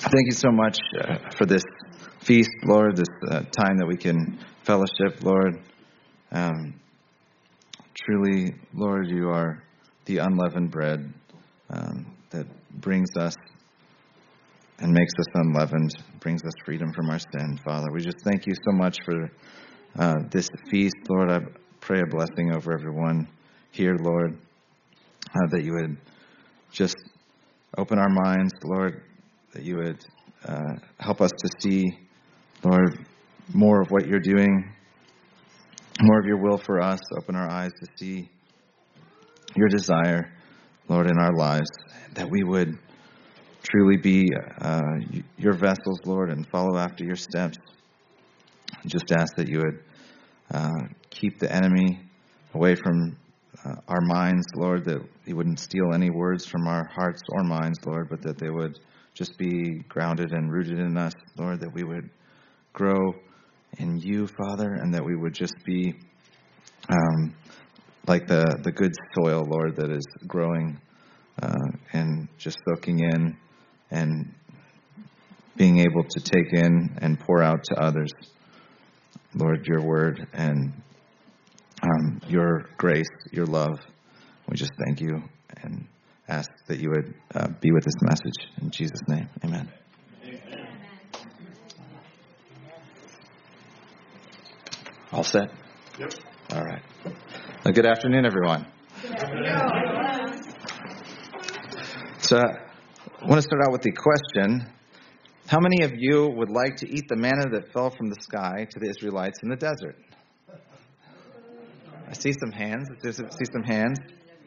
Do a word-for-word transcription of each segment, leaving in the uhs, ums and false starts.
Thank you so much uh, for this feast, Lord, this uh, time that we can fellowship, Lord. Um, truly, Lord, you are the unleavened bread um, that brings us and makes us unleavened, brings us freedom from our sin, Father. We just thank you so much for uh, this feast, Lord. I pray a blessing over everyone here, Lord, uh, that you would just open our minds, Lord, that you would uh, help us to see, Lord, more of what you're doing, more of your will for us. Open our eyes to see your desire, Lord, in our lives, that we would truly be uh, your vessels, Lord, and follow after your steps. Just ask that you would uh, keep the enemy away from uh, our minds, Lord, that he wouldn't steal any words from our hearts or minds, Lord, but that they would just be grounded and rooted in us, Lord, that we would grow in you, Father, and that we would just be um, like the, the good soil, Lord, that is growing uh, and just soaking in and being able to take in and pour out to others, Lord, your word and um, your grace, your love. We just thank you and ask that you would uh, be with this message. In Jesus' name, amen. Amen. All set? Yep. All right. Well, good afternoon, everyone. Good afternoon. So I want to start out with the question, how many of you would like to eat the manna that fell from the sky to the Israelites in the desert? I see some hands. I see some hands.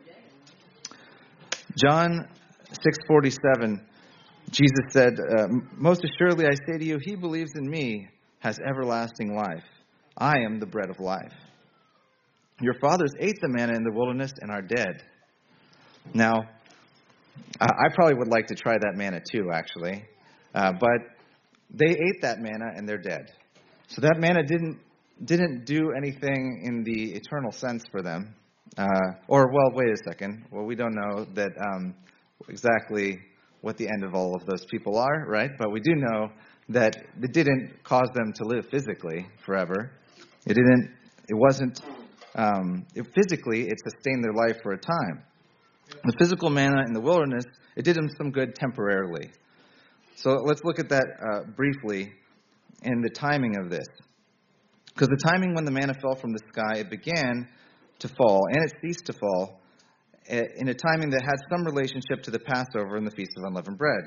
John six forty-seven, Jesus said, uh, most assuredly I say to you, he believes in me has everlasting life. I am the bread of life. Your fathers ate the manna in the wilderness and are dead. Now, I probably would like to try that manna too, actually. Uh, but they ate that manna and they're dead. So that manna didn't didn't do anything in the eternal sense for them. Uh, or, well, wait a second. Well, we don't know that um, exactly what the end of all of those people are, right? But we do know that it didn't cause them to live physically forever. It didn't. It wasn't. Um, it, physically, it sustained their life for a time. The physical manna in the wilderness, it did them some good temporarily. So let's look at that uh, briefly in the timing of this. Because the timing when the manna fell from the sky, it began to fall, and it ceased to fall, in a timing that had some relationship to the Passover and the Feast of Unleavened Bread.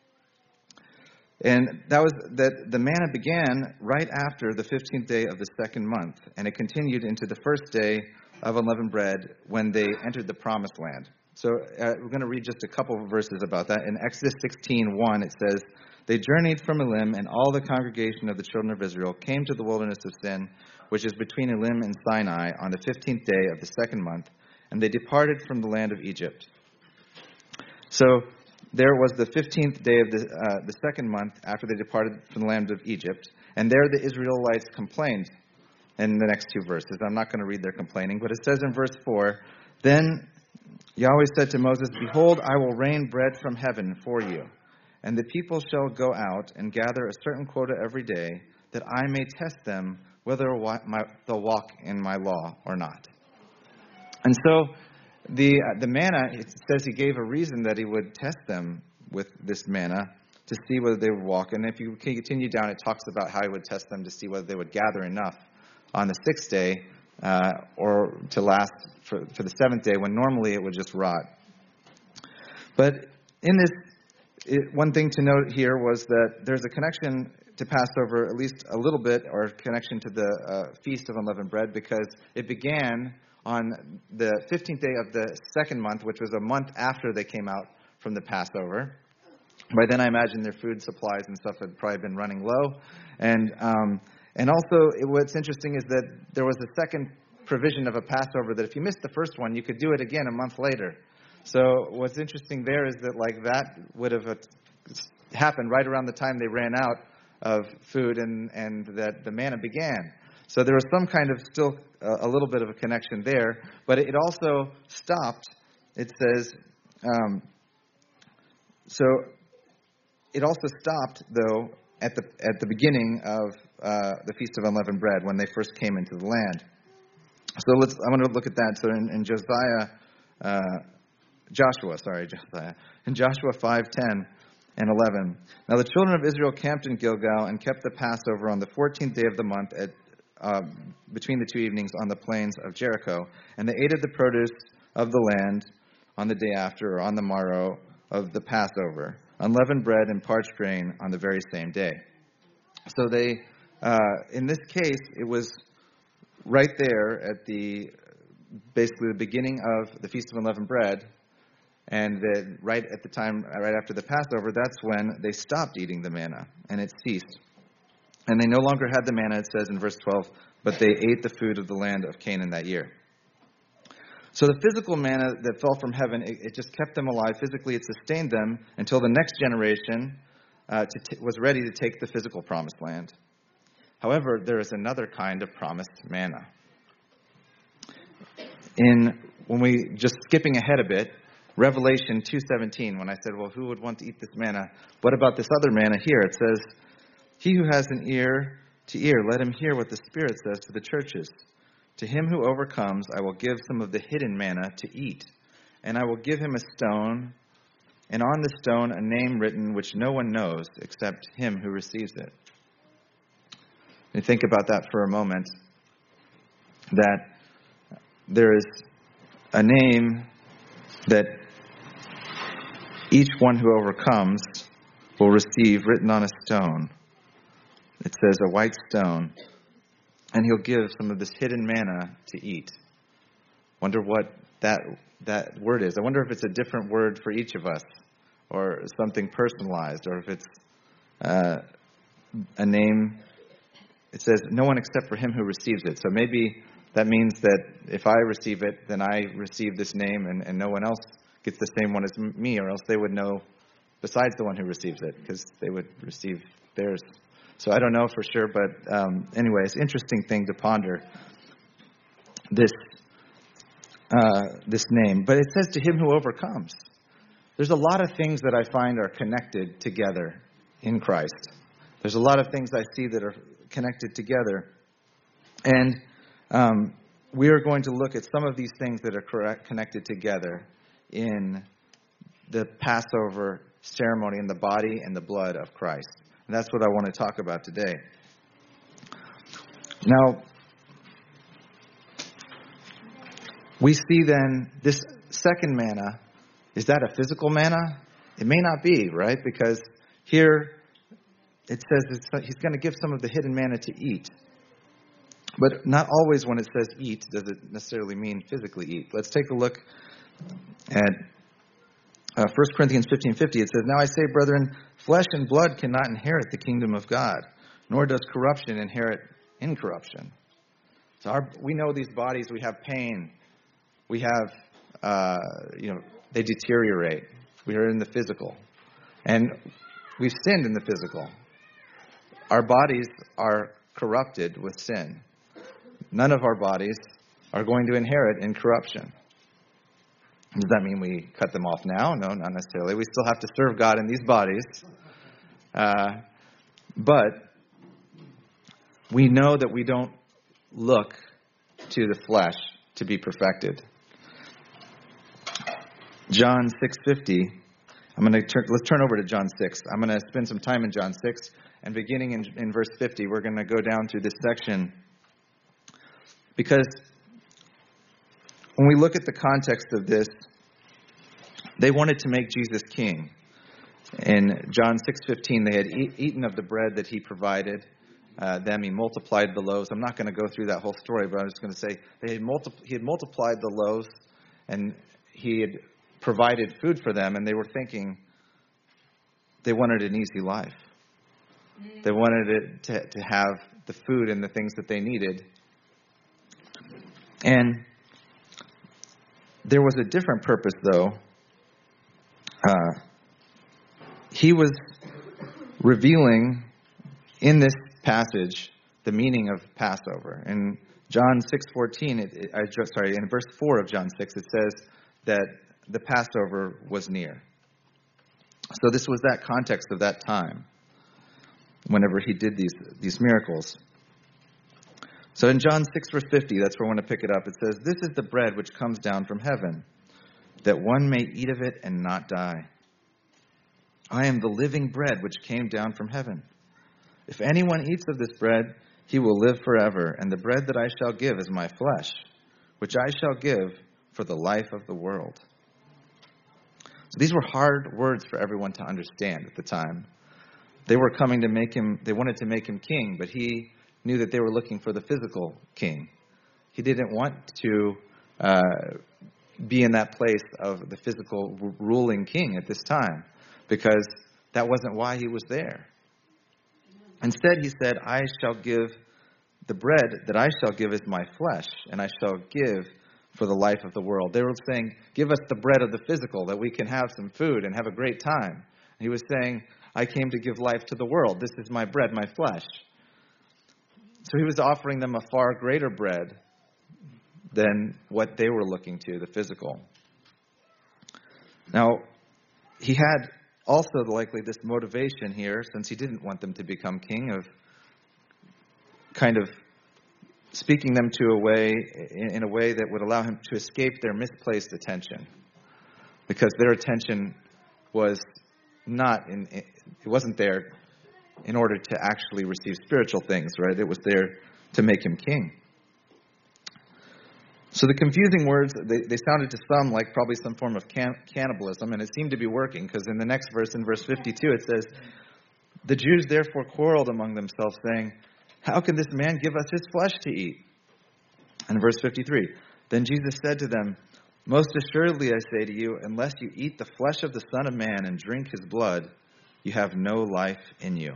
And that was that the manna began right after the fifteenth day of the second month, and it continued into the first day of unleavened bread when they entered the Promised Land. So uh, we're going to read just a couple of verses about that. In Exodus sixteen one, it says, they journeyed from Elim, and all the congregation of the children of Israel came to the wilderness of Sin, which is between Elim and Sinai, on the fifteenth day of the second month, and they departed from the land of Egypt. So there was the fifteenth day of the, uh, the second month after they departed from the land of Egypt, and there the Israelites complained in the next two verses. I'm not going to read their complaining, but it says in verse four, then Yahweh said to Moses, behold, I will rain bread from heaven for you, and the people shall go out and gather a certain quota every day, that I may test them whether they'll walk in my law or not. And so the uh, the manna, it says he gave a reason that he would test them with this manna to see whether they would walk. And if you continue down, it talks about how he would test them to see whether they would gather enough on the sixth day uh, or to last for, for the seventh day, when normally it would just rot. But in this, it, one thing to note here was that there's a connection to Passover, at least a little bit, or connection to the uh, Feast of Unleavened Bread, because it began on the fifteenth day of the second month, which was a month after they came out from the Passover. By then, I imagine their food supplies and stuff had probably been running low. And um, and also, it, what's interesting is that there was a second provision of a Passover that if you missed the first one, you could do it again a month later. So what's interesting there is that like that would have happened right around the time they ran out of food and, and that the manna began. So there was some kind of still a, a little bit of a connection there, but it also stopped. It says, um, so it also stopped, though, at the at the beginning of uh, the Feast of Unleavened Bread when they first came into the land. So let's. I want to look at that. So in, in Josiah, uh, Joshua, sorry, Josiah, in Joshua five ten and eleven. Now the children of Israel camped in Gilgal and kept the Passover on the fourteenth day of the month at uh, between the two evenings on the plains of Jericho, and they ate of the produce of the land on the day after, or on the morrow of the Passover, unleavened bread and parched grain on the very same day. So they, uh, in this case, it was right there at the, basically the beginning of the Feast of Unleavened Bread, and then right at the time, right after the Passover, that's when they stopped eating the manna, and it ceased. And they no longer had the manna, it says in verse twelve, but they ate the food of the land of Canaan that year. So the physical manna that fell from heaven, it, it just kept them alive. Physically, it sustained them until the next generation uh, to t- was ready to take the physical promised land. However, there is another kind of promised manna. In when we just skipping ahead a bit, Revelation two seventeen, when I said, well, who would want to eat this manna? What about this other manna here? It says, he who has an ear to ear, let him hear what the Spirit says to the churches. To him who overcomes, I will give some of the hidden manna to eat, and I will give him a stone, and on the stone a name written which no one knows except him who receives it. And think about that for a moment, that there is a name that each one who overcomes will receive written on a stone. It says a white stone. And he'll give some of this hidden manna to eat. Wonder what that that word is. I wonder if it's a different word for each of us, or something personalized, or if it's uh, a name. It says, no one except for him who receives it. So maybe that means that if I receive it, then I receive this name, and, and no one else gets the same one as me, or else they would know besides the one who receives it, because they would receive theirs. So I don't know for sure, but um, anyway, it's an interesting thing to ponder, this uh, this name. But it says to him who overcomes. There's a lot of things that I find are connected together in Christ. There's a lot of things I see that are connected together. And um, we are going to look at some of these things that are correct, connected together in the Passover ceremony, in the body and the blood of Christ. And that's what I want to talk about today. Now, we see then this second manna. Is that a physical manna? It may not be, right? Because here it says it's, he's going to give some of the hidden manna to eat. But not always when it says eat does it necessarily mean physically eat. Let's take a look at Uh, First Corinthians fifteen fifty, it says, now I say, brethren, flesh and blood cannot inherit the kingdom of God, nor does corruption inherit incorruption. So our, we know these bodies, we have pain. We have, uh, you know, they deteriorate. We are in the physical. And we've sinned in the physical. Our bodies are corrupted with sin. None of our bodies are going to inherit incorruption. Does that mean we cut them off now? No, not necessarily. We still have to serve God in these bodies. Uh, but we know that we don't look to the flesh to be perfected. John six fifty. I'm going to turn, let's turn over to John six. I'm going to spend some time in John six, and beginning in, in verse fifty, we're going to go down through this section, because when we look at the context of this, they wanted to make Jesus king. In John six fifteen, they had e- eaten of the bread that he provided uh, them. He multiplied the loaves. I'm not going to go through that whole story, but I'm just going to say they had multi- he had multiplied the loaves, and he had provided food for them, and they were thinking they wanted an easy life. They wanted it to, to have the food and the things that they needed. And there was a different purpose, though. Uh, he was revealing in this passage the meaning of Passover. In John six fourteen, it, it, I, sorry, in verse four of John six, it says that the Passover was near. So this was that context of that time, whenever he did these, these miracles. So in John six, verse fifty, that's where I want to pick it up. It says, "This is the bread which comes down from heaven, that one may eat of it and not die. I am the living bread which came down from heaven. If anyone eats of this bread, he will live forever. And the bread that I shall give is my flesh, which I shall give for the life of the world." So these were hard words for everyone to understand at the time. They were coming to make him, they wanted to make him king, but he knew that they were looking for the physical king. He didn't want to uh, be in that place of the physical r- ruling king at this time, because that wasn't why he was there. Instead, he said, "I shall give, the bread that I shall give is my flesh, and I shall give for the life of the world." They were saying, "Give us the bread of the physical, that we can have some food and have a great time." And he was saying, "I came to give life to the world. This is my bread, my flesh." So he was offering them a far greater bread than what they were looking to, the physical. Now, he had also likely this motivation here, since he didn't want them to become king, of kind of speaking them to a way, in a way that would allow him to escape their misplaced attention, because their attention was not in, it wasn't there in order to actually receive spiritual things, right? It was there to make him king. So the confusing words, they, they sounded to some like probably some form of can, cannibalism, and it seemed to be working, because in the next verse, in verse fifty-two, it says, "The Jews therefore quarreled among themselves, saying, 'How can this man give us his flesh to eat?' And verse fifty-three, "Then Jesus said to them, 'Most assuredly I say to you, unless you eat the flesh of the Son of Man and drink his blood, you have no life in you.'"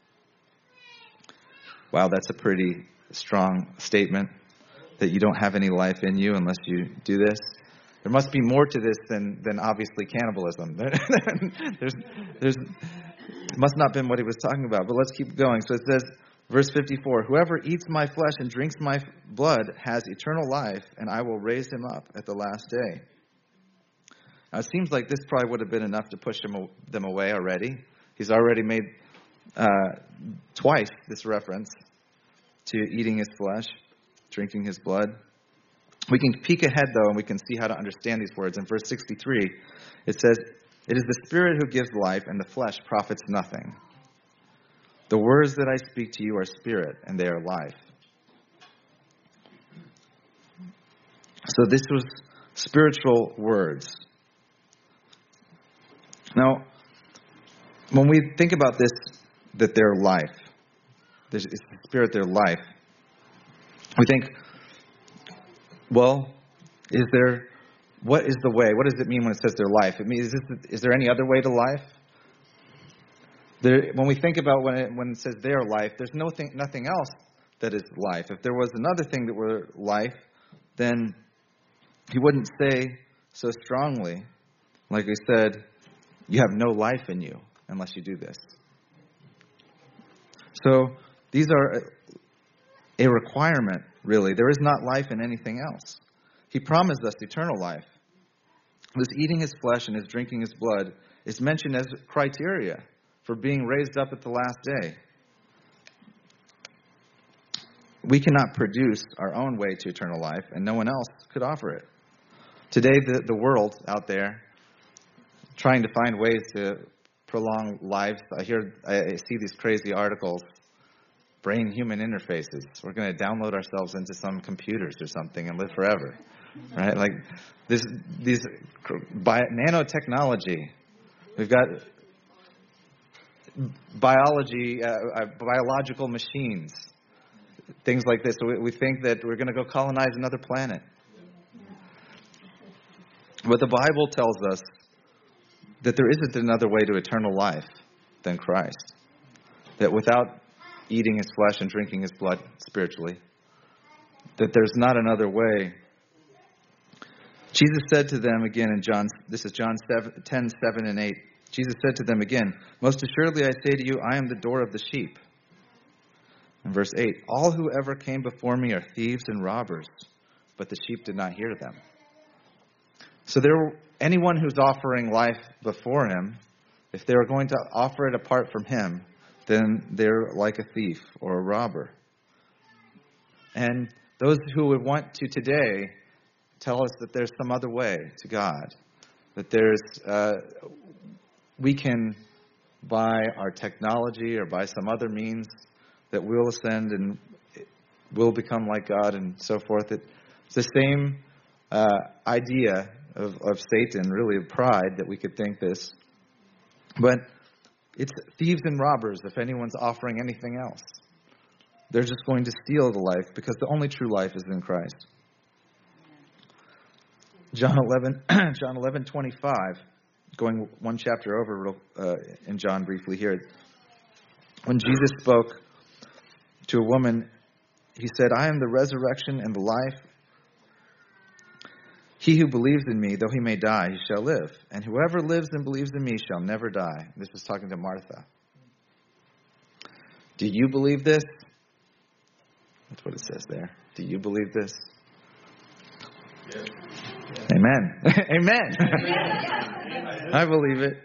Wow, that's a pretty strong statement, that you don't have any life in you unless you do this. There must be more to this than, than obviously cannibalism. there's, there's, it must not have been what he was talking about, but let's keep going. So it says, verse fifty-four, "Whoever eats my flesh and drinks my blood has eternal life, and I will raise him up at the last day." Now, it seems like this probably would have been enough to push him, them away already. He's already made uh, twice this reference to eating his flesh, drinking his blood. We can peek ahead, though, and we can see how to understand these words. In verse sixty-three, it says, "It is the Spirit who gives life, and the flesh profits nothing. The words that I speak to you are spirit, and they are life." So this was spiritual words. Now, when we think about this, that they're life, it's the Spirit, their life, we think, well, is there, what is the way? What does it mean when it says their life? It means, is, this, is there any other way to life? There, when we think about when it, when it says their life, there's no thing, nothing else that is life. If there was another thing that were life, then he wouldn't say so strongly, like we said, you have no life in you unless you do this. So these are a requirement, really. There is not life in anything else. He promised us eternal life. This eating his flesh and his drinking his blood is mentioned as criteria for being raised up at the last day. We cannot produce our own way to eternal life, and no one else could offer it. Today, the, the world out there, trying to find ways to prolong lives. I hear, I see these crazy articles, brain-human interfaces. We're going to download ourselves into some computers or something and live forever, right? Like this, these bi- nanotechnology. We've got biology, uh, uh, biological machines, things like this. So we, we think that we're going to go colonize another planet. But the Bible tells us that there isn't another way to eternal life than Christ. That without eating his flesh and drinking his blood spiritually, that there's not another way. Jesus said to them again in John, this is John ten, seven and eight. Jesus said to them again, "Most assuredly I say to you, I am the door of the sheep." In verse eight, "All who ever came before me are thieves and robbers, but the sheep did not hear them." So there, anyone who's offering life before him, If they were going to offer it apart from him, then they're like a thief or a robber. And those who would want to today tell us that there's some other way to God, that there's uh, we can, by our technology or by some other means, that we'll ascend and we'll become like God and so forth. It's the same uh, idea of, of Satan, really of pride, that we could think this. But it's thieves and robbers if anyone's offering anything else. They're just going to steal the life, because the only true life is in Christ. John eleven, John eleven twenty-five, going one chapter over uh, in John briefly here. When Jesus spoke to a woman, he said, "I am the resurrection and the life. He who believes in me, though he may die, he shall live. And whoever lives and believes in me shall never die." This was talking to Martha. Do you believe this? That's what it says there. Do you believe this? Yes. Amen. Amen. I believe it.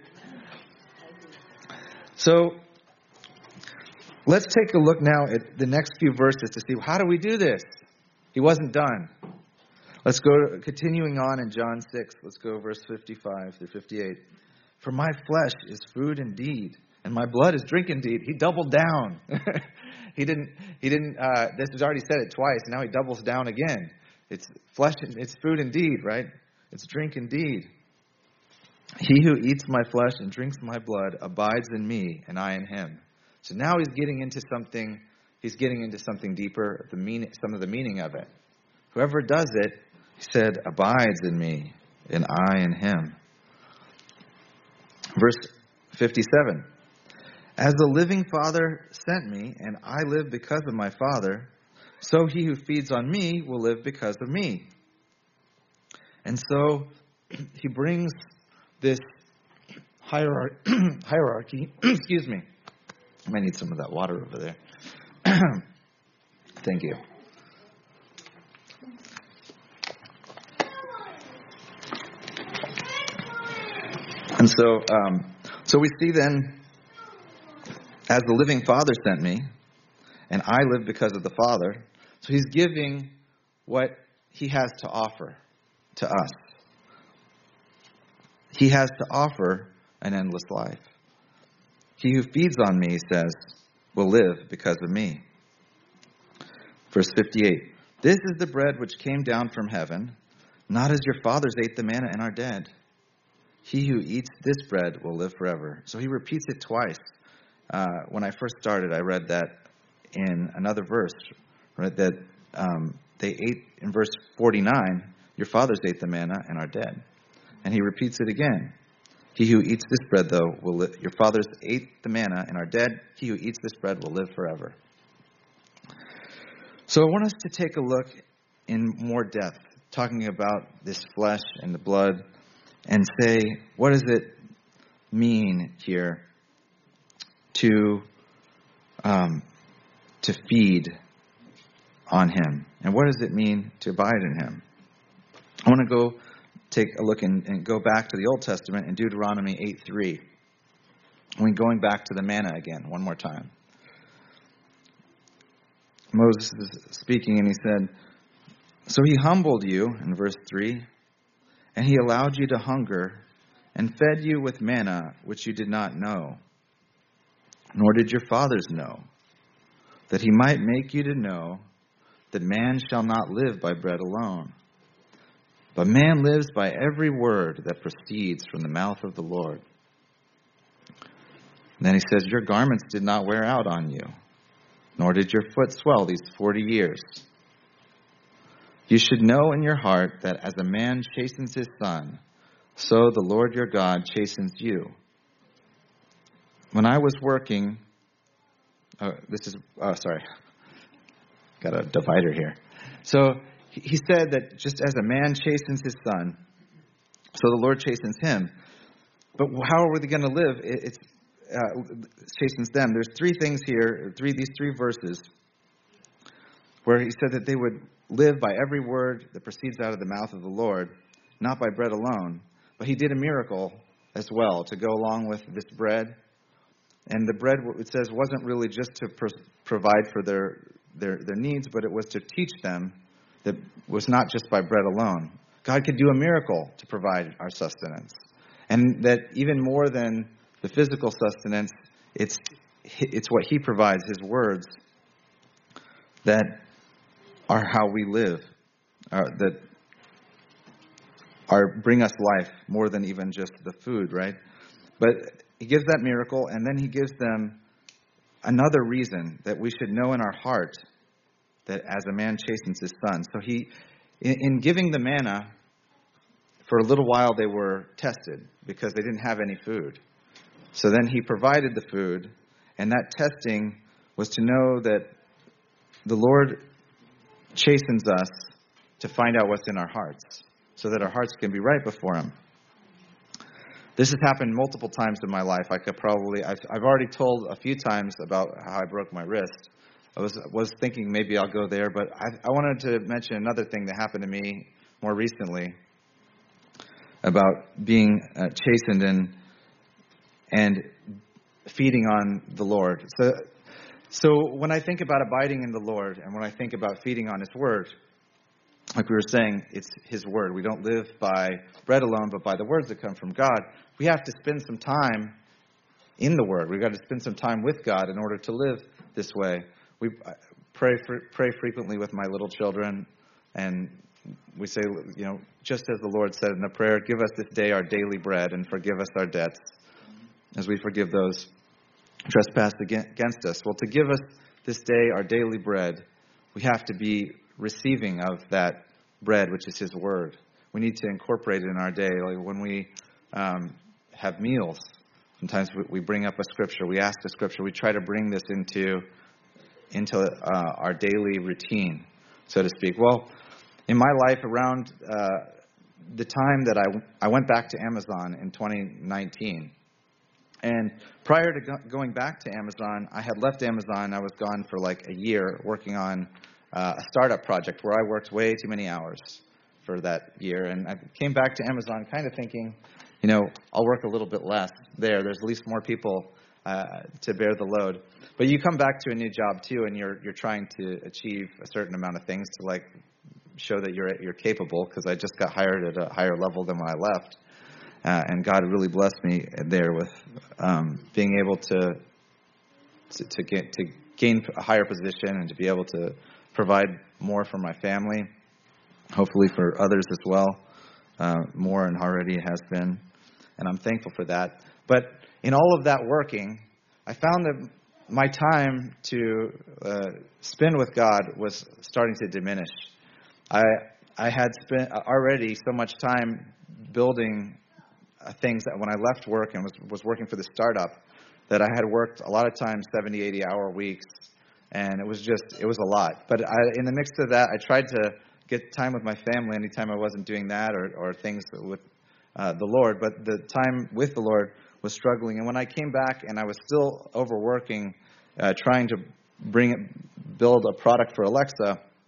So, let's take a look now at the next few verses to see, how do we do this? He wasn't done. Let's go, continuing on in John six, let's go verse fifty-five through fifty-eight. "For my flesh is food indeed, and my blood is drink indeed." He doubled down. he didn't, he didn't, uh, this has already said it twice, and now he doubles down again. It's flesh, it's food indeed, right? It's drink indeed. "He who eats my flesh and drinks my blood abides in me, and I in him." So now he's getting into something, he's getting into something deeper, the meaning, some of the meaning of it. Whoever does it, he said, abides in me, and I in him. Verse fifty-seven. "As the living Father sent me, and I live because of my Father, so he who feeds on me will live because of me." And so he brings this hierarchy, hierarchy excuse me. I might need some of that water over there. Thank you. And so, um, so we see then, as the living Father sent me, and I live because of the Father. So he's giving what he has to offer to us. He has to offer an endless life. "He who feeds on me," he says, "will live because of me." Verse fifty-eight. "This is the bread which came down from heaven, not as your fathers ate the manna and are dead. He who eats this bread will live forever." So he repeats it twice. Uh, when I first started, I read that in another verse, right? That um, they ate, in verse forty-nine, your fathers ate the manna and are dead. And he repeats it again. "He who eats this bread, though, will li- your fathers ate the manna and are dead. He who eats this bread will live forever." So I want us to take a look in more depth, talking about this flesh and the blood, and say, what does it mean here to um, to feed on him? And what does it mean to abide in him? I want to go take a look and, and go back to the Old Testament in Deuteronomy eight three. When going back to the manna again, one more time. Moses is speaking, and he said, "So he humbled you," in verse three, "and he allowed you to hunger, and fed you with manna which you did not know, nor did your fathers know, that he might make you to know that man shall not live by bread alone, but man lives by every word that proceeds from the mouth of the Lord." And then he says, "Your garments did not wear out on you, nor did your foot swell these forty years. You should know in your heart that as a man chastens his son, so the Lord your God chastens you. When I was working," oh, this is, oh, sorry, got a divider here. So he said that just as a man chastens his son, so the Lord chastens him. But how are they going to live? It's uh, chastens them. There's three things here, three these three verses, where he said that they would live by every word that proceeds out of the mouth of the Lord, not by bread alone. But he did a miracle as well to go along with this bread. And the bread, it says, wasn't really just to pro- provide for their, their their needs, but it was to teach them that it was not just by bread alone. God could do a miracle to provide our sustenance. And that even more than the physical sustenance, it's it's what He provides, His words, that are how we live, uh, that are bring us life more than even just the food, right? But He gives that miracle, and then He gives them another reason that we should know in our heart that as a man chastens his son. So He, in, in giving the manna, for a little while they were tested because they didn't have any food. So then He provided the food, and that testing was to know that the Lord chastens us to find out what's in our hearts, so that our hearts can be right before Him. This has happened multiple times in my life. I could probably, I've, I've already told a few times about how I broke my wrist. I was was thinking maybe I'll go there, but I, I wanted to mention another thing that happened to me more recently about being uh, chastened and and feeding on the Lord. So, so when I think about abiding in the Lord, and when I think about feeding on His Word, like we were saying, it's His Word. We don't live by bread alone, but by the words that come from God. We have to spend some time in the Word. We've got to spend some time with God in order to live this way. We pray for, pray frequently with my little children, and we say, you know, just as the Lord said in the prayer, give us this day our daily bread and forgive us our debts as we forgive those trespass against us. Well, to give us this day our daily bread, we have to be receiving of that bread, which is His Word. We need to incorporate it in our day. Like when we um, have meals, sometimes we bring up a scripture, we ask a scripture, we try to bring this into into uh, our daily routine, so to speak. Well, in my life, around uh, the time that I I went back to Amazon in twenty nineteen, and prior to go- going back to Amazon, I had left Amazon. I was gone for like a year working on uh, a startup project where I worked way too many hours for that year. And I came back to Amazon kind of thinking, you know, I'll work a little bit less there. There's at least more people uh, to bear the load. But you come back to a new job too, and you're you're trying to achieve a certain amount of things to like show that you're you're capable. Because I just got hired at a higher level than when I left. Uh, and God really blessed me there with um, being able to, to to get to gain a higher position and to be able to provide more for my family, hopefully for others as well, uh, more and already has been, and I'm thankful for that. But in all of that working, I found that my time to uh, spend with God was starting to diminish. I I had spent already so much time building Uh, things that when I left work and was, was working for the startup, that I had worked a lot of times seventy, eighty hour weeks, and it was just, it was a lot. But I, in the mix of that, I tried to get time with my family anytime I wasn't doing that or, or things with uh, the Lord, but the time with the Lord was struggling. And when I came back and I was still overworking, uh, trying to bring it, build a product for Alexa,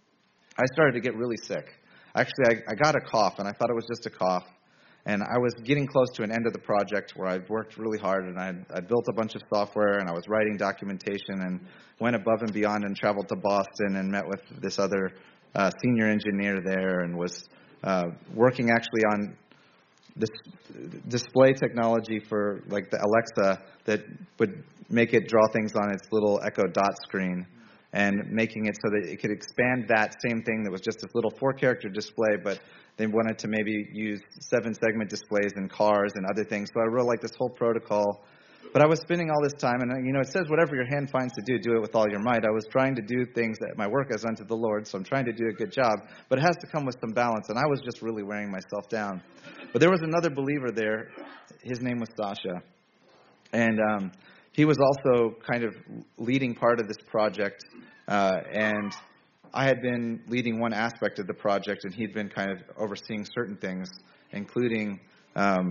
I started to get really sick. Actually, I, I got a cough, and I thought it was just a cough. And I was getting close to an end of the project where I'd worked really hard, and I'd, I'd built a bunch of software, and I was writing documentation, and went above and beyond and traveled to Boston and met with this other uh, senior engineer there, and was uh, working actually on this display technology for like the Alexa that would make it draw things on its little Echo Dot screen, and making it so that it could expand that same thing that was just this little four-character display, but they wanted to maybe use seven-segment displays in cars and other things. So I wrote like this whole protocol. But I was spending all this time, and you know, it says whatever your hand finds to do, do it with all your might. I was trying to do things that my work as unto the Lord, so I'm trying to do a good job. But it has to come with some balance, and I was just really wearing myself down. But there was another believer there. His name was Sasha. And um, he was also kind of leading part of this project, uh, and I had been leading one aspect of the project, and he'd been kind of overseeing certain things, including um,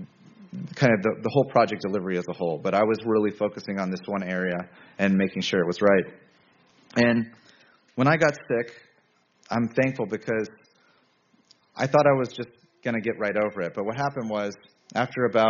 kind of the, the whole project delivery as a whole. But I was really focusing on this one area and making sure it was right. And when I got sick, I'm thankful because I thought I was just going to get right over it. But what happened was, after about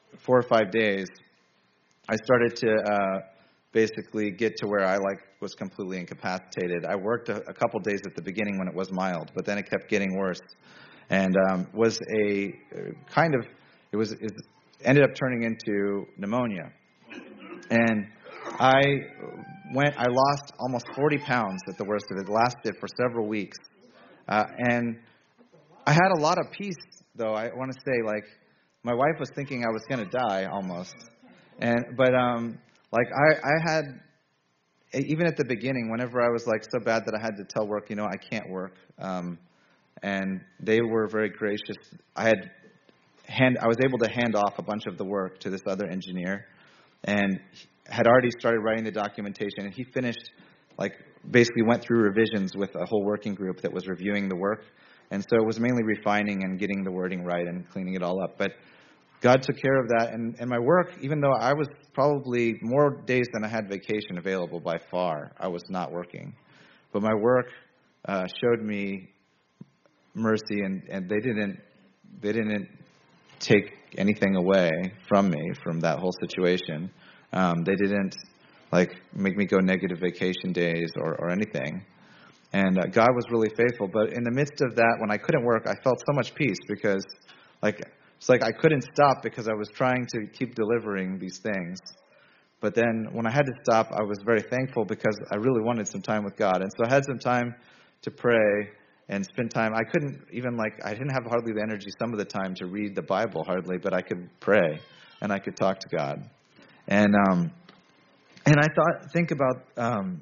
four or five days, I started to uh, basically get to where I like was completely incapacitated. I worked a, a couple days at the beginning when it was mild, but then it kept getting worse, and um, was a kind of it was it ended up turning into pneumonia, and I went. I lost almost forty pounds at the worst of it. It lasted for several weeks, uh, and I had a lot of peace. Though I want to say, like, my wife was thinking I was going to die almost, and but um, like I, I had even at the beginning, whenever I was like so bad that I had to tell work, you know, I can't work, um, and they were very gracious. I had hand, I was able to hand off a bunch of the work to this other engineer, and had already started writing the documentation, and he finished, like, basically went through revisions with a whole working group that was reviewing the work. And so it was mainly refining and getting the wording right and cleaning it all up. But God took care of that. And, and my work, even though I was probably more days than I had vacation available by far, I was not working. But my work uh, showed me mercy, and, and they didn't they didn't take anything away from me from that whole situation. Um, they didn't like make me go negative vacation days or, or anything. And uh, God was really faithful. But in the midst of that, when I couldn't work, I felt so much peace because, like, it's like I couldn't stop because I was trying to keep delivering these things. But then when I had to stop, I was very thankful because I really wanted some time with God. And so I had some time to pray and spend time. I couldn't even, like, I didn't have hardly the energy some of the time to read the Bible hardly, but I could pray and I could talk to God. And um, and I thought, think about um,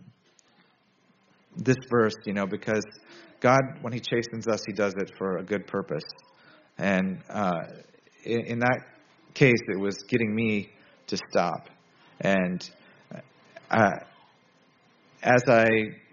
this verse, you know, because God, when He chastens us, He does it for a good purpose. And uh, in, in that case, it was getting me to stop. And uh, as I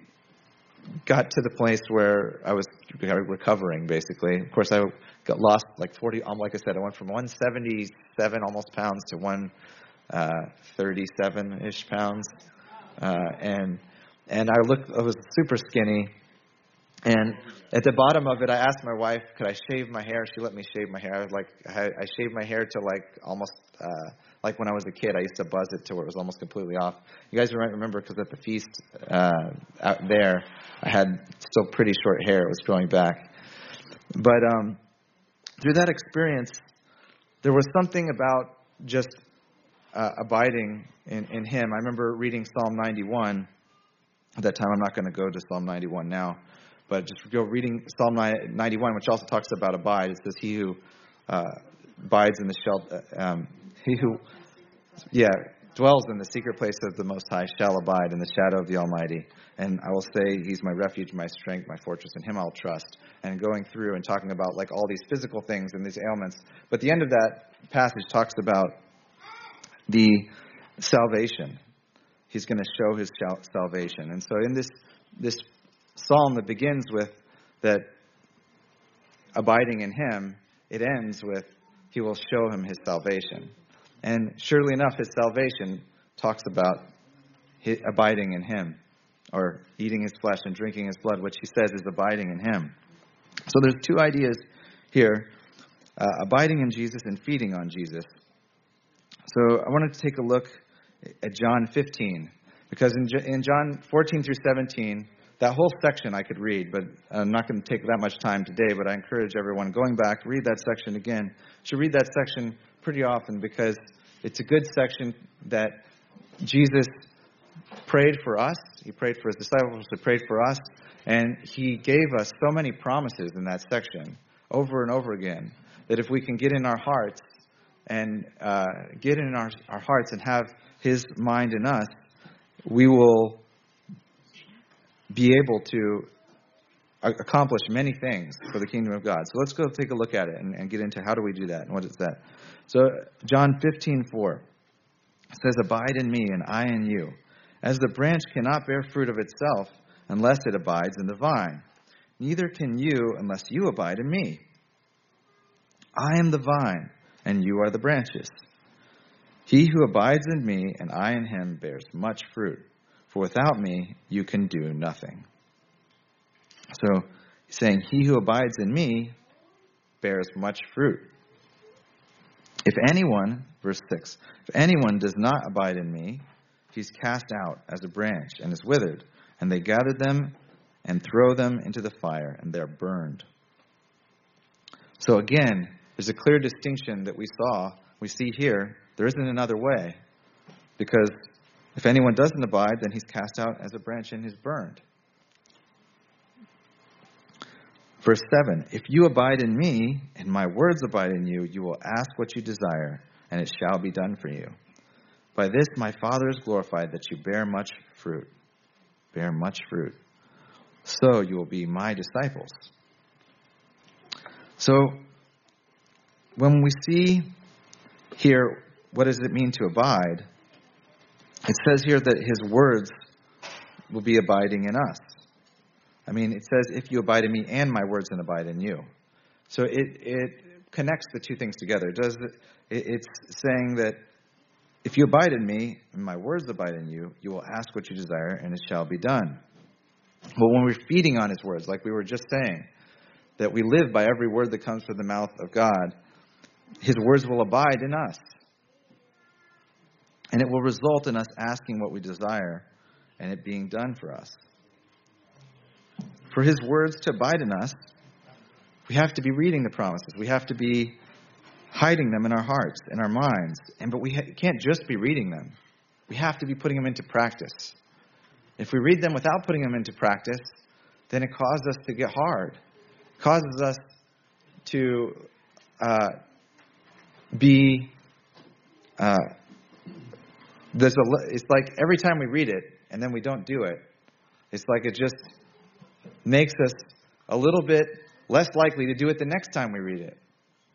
got to the place where I was recovering, basically, of course, I got lost like forty. Um, like I said, I went from one seventy-seven almost pounds to one thirty-seven ish pounds, uh, and and I looked. I was super skinny. And at the bottom of it, I asked my wife, could I shave my hair? She let me shave my hair. I was like, I, I shaved my hair to like almost, uh, like when I was a kid, I used to buzz it to where it was almost completely off. You guys might remember because at the feast uh, out there, I had still pretty short hair. It was growing back. But um, through that experience, there was something about just uh, abiding in, in Him. I remember reading Psalm ninety-one. At that time, I'm not going to go to Psalm ninety-one now. But just go reading Psalm ninety-one, which also talks about abide. It says, "He who uh, abides in the shelter, um, he who, yeah, dwells in the secret place of the Most High shall abide in the shadow of the Almighty. And I will say, He's my refuge, my strength, my fortress. In Him I'll trust." And going through and talking about like all these physical things and these ailments. But the end of that passage talks about the salvation. He's going to show His salvation. And so in this this. Psalm that begins with that abiding in Him, it ends with He will show him His salvation. And surely enough, His salvation talks about his abiding in Him, or eating His flesh and drinking His blood, which He says is abiding in Him. So there's two ideas here, uh, abiding in Jesus and feeding on Jesus. So I wanted to take a look at John fifteen, because in, in John fourteen through seventeen, that whole section I could read, but I'm not going to take that much time today, but I encourage everyone going back, read that section again. You should read that section pretty often because it's a good section that Jesus prayed for us. He prayed for His disciples. He prayed for us. And He gave us so many promises in that section over and over again that if we can get in our hearts and uh, get in our, our hearts and have His mind in us, we will be able to accomplish many things for the kingdom of God. So let's go take a look at it and, and get into how do we do that and what is that. So John fifteen four says, "Abide in me and I in you. As the branch cannot bear fruit of itself unless it abides in the vine, neither can you unless you abide in me. I am the vine and you are the branches. He who abides in me and I in him bears much fruit. For without me, you can do nothing." So he's saying, he who abides in me bears much fruit. If anyone Verse six. If anyone does not abide in me, he's cast out as a branch and is withered, and they gather them and throw them into the fire, and they're burned. So again, there's a clear distinction that we saw, we see here. There isn't another way, because if anyone doesn't abide, then he's cast out as a branch and is burned. Verse seven, if you abide in me, and my words abide in you, you will ask what you desire, and it shall be done for you. By this my Father is glorified, that you bear much fruit. Bear much fruit. So you will be my disciples. So, when we see here, what does it mean to abide? It says here that his words will be abiding in us. I mean, it says, if you abide in me and my words and abide in you. So it, it connects the two things together. It does, it, it's saying that if you abide in me and my words abide in you, you will ask what you desire and it shall be done. But when we're feeding on his words, like we were just saying, that we live by every word that comes from the mouth of God, his words will abide in us. And it will result in us asking what we desire and it being done for us. For his words to abide in us, we have to be reading the promises. We have to be hiding them in our hearts, in our minds. And but we ha- can't just be reading them. We have to be putting them into practice. If we read them without putting them into practice, then it causes us to get hard. It causes us to uh, be... Uh, there's a. It's like every time we read it and then we don't do it, it's like it just makes us a little bit less likely to do it the next time we read it.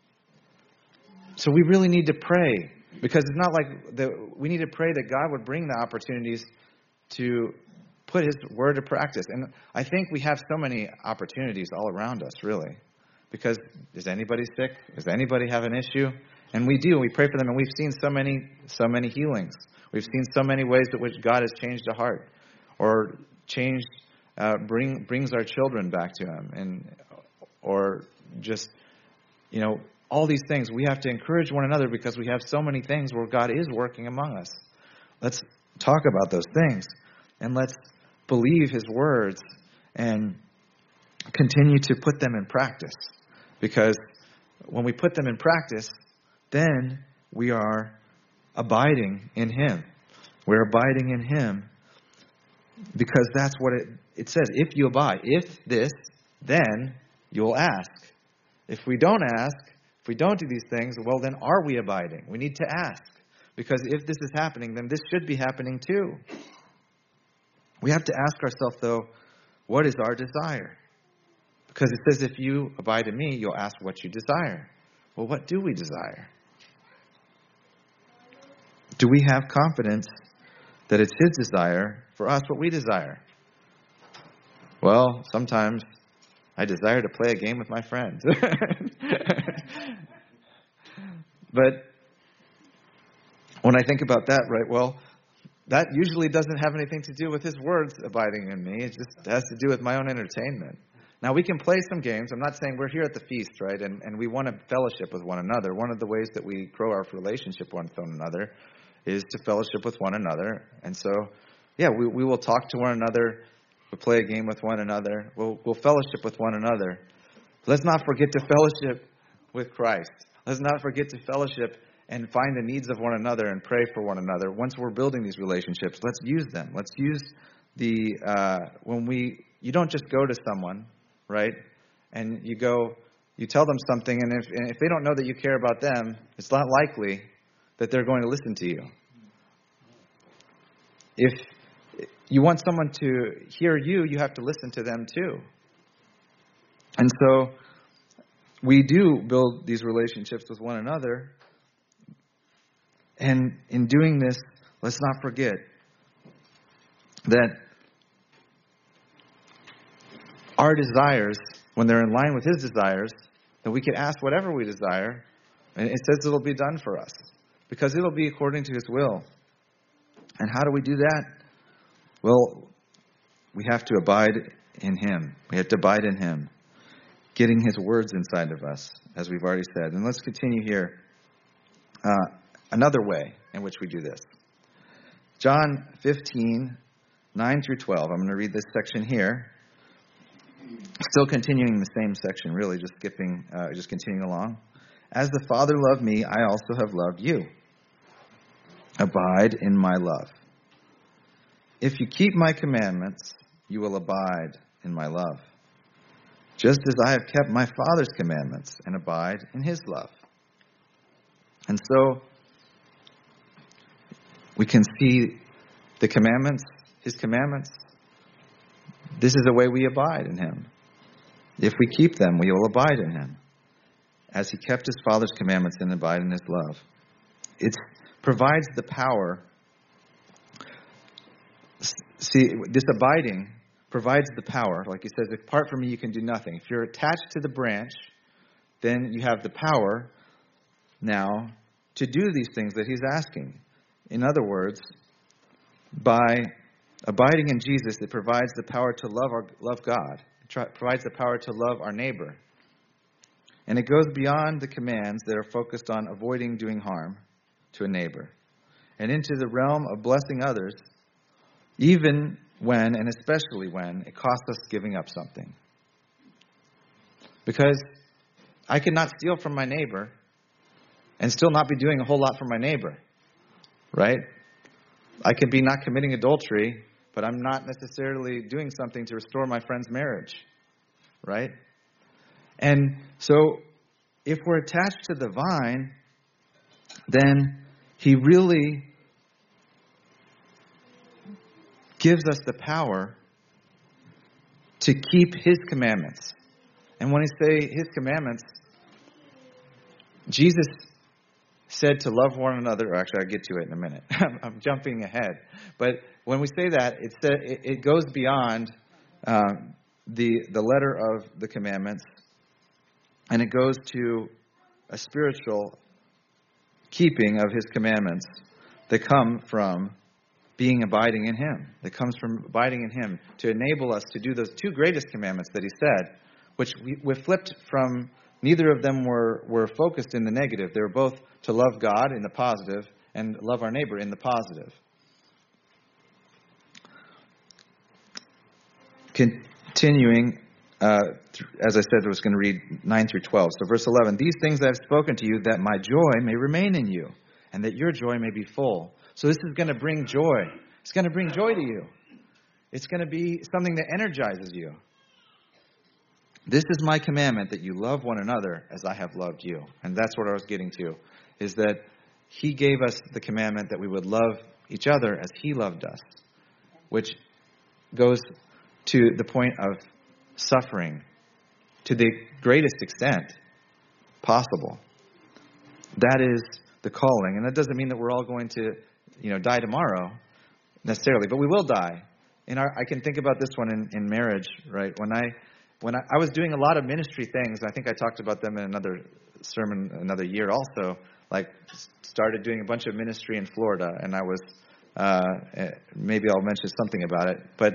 So we really need to pray, because it's not like the, we need to pray that God would bring the opportunities to put his word to practice. And I think we have so many opportunities all around us, really. Because is anybody sick? Does anybody have an issue? And we do. We pray for them, and we've seen so many, so many healings. We've seen so many ways in which God has changed a heart, or changed, uh, bring brings our children back to him, and or just, you know, all these things. We have to encourage one another because we have so many things where God is working among us. Let's talk about those things, and let's believe his words and continue to put them in practice. Because when we put them in practice, then we are abiding in him. We're abiding in him because that's what it, it says. If you abide, if this, then you'll ask. If we don't ask, if we don't do these things, well, then are we abiding? We need to ask. Because if this is happening, then this should be happening too. We have to ask ourselves, though, what is our desire? Because it says, if you abide in me, you'll ask what you desire. Well, what do we desire? Do we have confidence that it's his desire for us what we desire? Well, sometimes I desire to play a game with my friends. But when I think about that, right, well, that usually doesn't have anything to do with his words abiding in me. It just has to do with my own entertainment. Now, we can play some games. I'm not saying we're here at the feast, right, and, and we want to fellowship with one another. One of the ways that we grow our relationship with one another is to fellowship with one another. And so, yeah, we, we will talk to one another. We'll play a game with one another. We'll, we'll fellowship with one another. Let's not forget to fellowship with Christ. Let's not forget to fellowship and find the needs of one another and pray for one another. Once we're building these relationships, let's use them. Let's use the, uh, when we, you don't just go to someone, right? And you go, you tell them something, and if, and if they don't know that you care about them, it's not likely that they're going to listen to you. If you want someone to hear you, you have to listen to them too. And so we do build these relationships with one another. And in doing this, let's not forget that our desires, when they're in line with his desires, that we can ask whatever we desire, and it says it'll be done for us, because it'll be according to his will. And how do we do that? Well, we have to abide in him. We have to abide in him, getting his words inside of us, as we've already said. And let's continue here. Uh, another way in which we do this. John fifteen, nine through twelve. I'm going to read this section here. Still continuing the same section, really, just skipping, uh, just continuing along. As the Father loved me, I also have loved you. Abide in my love. If you keep my commandments, you will abide in my love, just as I have kept my Father's commandments and abide in his love. And so, we can see the commandments, his commandments. This is the way we abide in him. If we keep them, we will abide in him, as he kept his Father's commandments and abide in his love. It provides the power. See, this abiding provides the power. Like he says, apart from me, you can do nothing. If you're attached to the branch, then you have the power now to do these things that he's asking. In other words, by abiding in Jesus, it provides the power to love our love God. It provides the power to love our neighbor. And it goes beyond the commands that are focused on avoiding doing harm to a neighbor, and into the realm of blessing others, even when, and especially when, it costs us giving up something. Because I could not steal from my neighbor and still not be doing a whole lot for my neighbor, right? I could be not committing adultery, but I'm not necessarily doing something to restore my friend's marriage, right? And so, if we're attached to the vine, then he really gives us the power to keep his commandments. And when I say his commandments, Jesus said to love one another. Or actually, I'll get to it in a minute. I'm jumping ahead. But when we say that, it, said, it, it goes beyond um, the, the letter of the commandments, and it goes to a spiritual keeping of his commandments that come from being abiding in him, that comes from abiding in him to enable us to do those two greatest commandments that he said, which we, we flipped from, neither of them were, were focused in the negative. They were both to love God in the positive and love our neighbor in the positive. Continuing, uh, as I said, I was going to read nine through twelve. So verse eleven, these things I have spoken to you, that my joy may remain in you, and that your joy may be full. So this is going to bring joy. It's going to bring joy to you. It's going to be something that energizes you. This is my commandment, that you love one another as I have loved you. And that's what I was getting to, is that he gave us the commandment that we would love each other as he loved us, which goes to the point of suffering to the greatest extent possible. That is the calling. And that doesn't mean that we're all going to, you know, die tomorrow necessarily, but we will die. In our, I can think about this one in, in marriage, right? When I when I, I was doing a lot of ministry things, I think I talked about them in another sermon another year also, like started doing a bunch of ministry in Florida, and I was, uh, maybe I'll mention something about it, but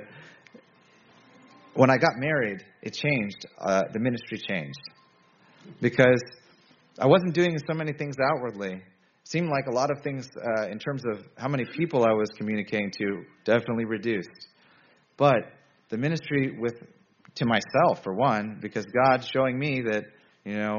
when I got married, it changed. Uh, the ministry changed. Because I wasn't doing so many things outwardly. It seemed like a lot of things uh, in terms of how many people I was communicating to definitely reduced. But the ministry with to myself, for one, because God's showing me that, you know,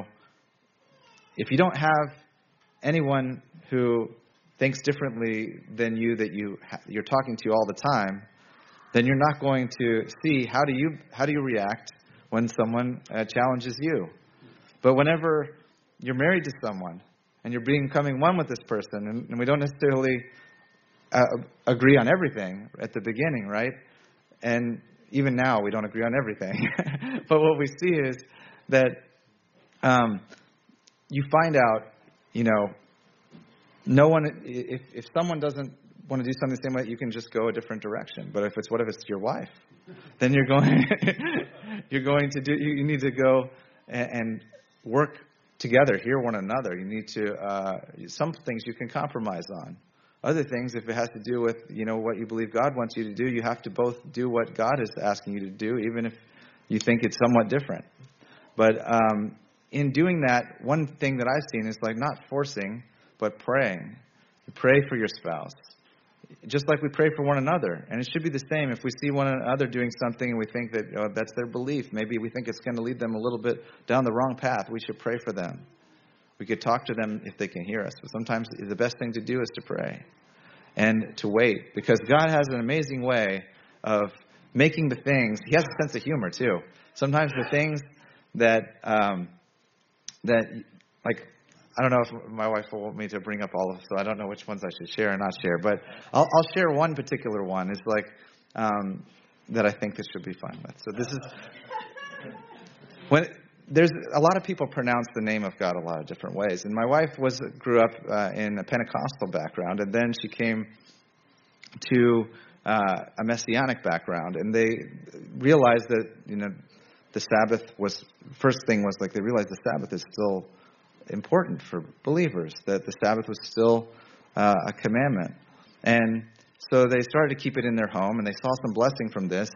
if you don't have anyone who thinks differently than you that you ha- you're talking to all the time, then you're not going to see how do you how do you react when someone uh, challenges you. But whenever you're married to someone and you're becoming one with this person, and, and we don't necessarily uh, agree on everything at the beginning, right? And even now we don't agree on everything. But what we see is that um, you find out, you know, no one, if if someone doesn't want to do something the same way, you can just go a different direction. But if it's, what if it's your wife? Then you're going, you're going to do, you, you need to go and, and work together, hear one another. You need to, uh, some things you can compromise on. Other things, if it has to do with, you know, what you believe God wants you to do, you have to both do what God is asking you to do, even if you think it's somewhat different. But um, in doing that, one thing that I've seen is like not forcing, but praying. Pray for your spouse, just like we pray for one another. And it should be the same. If we see one another doing something and we think that oh, that's their belief, maybe we think it's going to lead them a little bit down the wrong path, we should pray for them. We could talk to them if they can hear us. But sometimes the best thing to do is to pray and to wait, because God has an amazing way of making the things. He has a sense of humor too. Sometimes the things that um, that like. I don't know if my wife will want me to bring up all of them, so I don't know which ones I should share or not share. But I'll, I'll share one particular one. It's like um, that I think this should be fun with. So this is when there's a lot of people pronounce the name of God a lot of different ways. And my wife was grew up uh, in a Pentecostal background, and then she came to uh, a Messianic background, and they realized that you know the Sabbath was first thing was like they realized the Sabbath is still important for believers, that the Sabbath was still uh, a commandment. And so they started to keep it in their home, and they saw some blessing from this.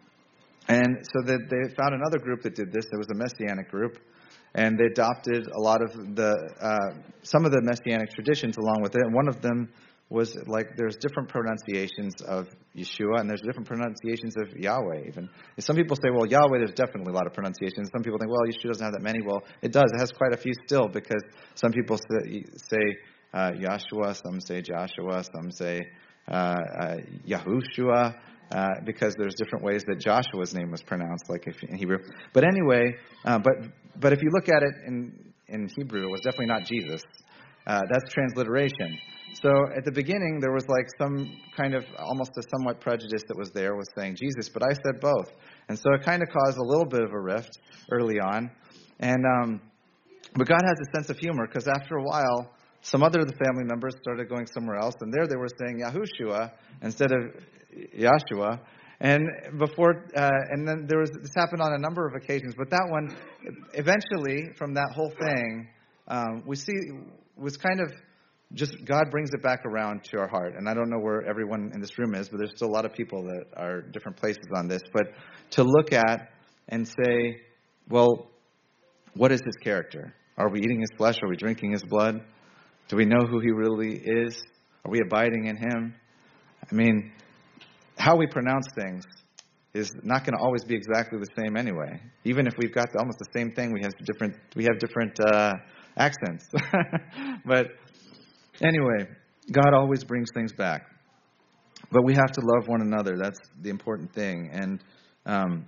And so that they found another group that did this. There was a Messianic group, and they adopted a lot of the, uh, some of the Messianic traditions along with it. And one of them was like there's different pronunciations of Yeshua, and there's different pronunciations of Yahweh even. And some people say, well, Yahweh, there's definitely a lot of pronunciations. Some people think, well, Yeshua doesn't have that many. Well, it does. It has quite a few still, because some people say, say uh, Yahshua, some say Joshua, some say uh, uh, Yahushua, uh, because there's different ways that Joshua's name was pronounced, like if in Hebrew. But anyway, uh, but but if you look at it in, in Hebrew, it was definitely not Jesus. Uh, that's transliteration. So at the beginning, there was like some kind of almost a somewhat prejudice that was there, was saying Jesus, but I said both. And so it kind of caused a little bit of a rift early on. And um, but God has a sense of humor, because after a while, some other of the family members started going somewhere else, and there they were saying Yahushua instead of Yahshua. And before, uh, and then there was this happened on a number of occasions. But that one, eventually, from that whole thing, um, we see was kind of just God brings it back around to our heart. And I don't know where everyone in this room is, but there's still a lot of people that are different places on this. But to look at and say, well, what is his character? Are we eating his flesh? Are we drinking his blood? Do we know who he really is? Are we abiding in him? I mean, how we pronounce things is not going to always be exactly the same anyway. Even if we've got almost the same thing, we have different we have different uh, accents. But anyway, God always brings things back. But we have to love one another. That's the important thing. And um,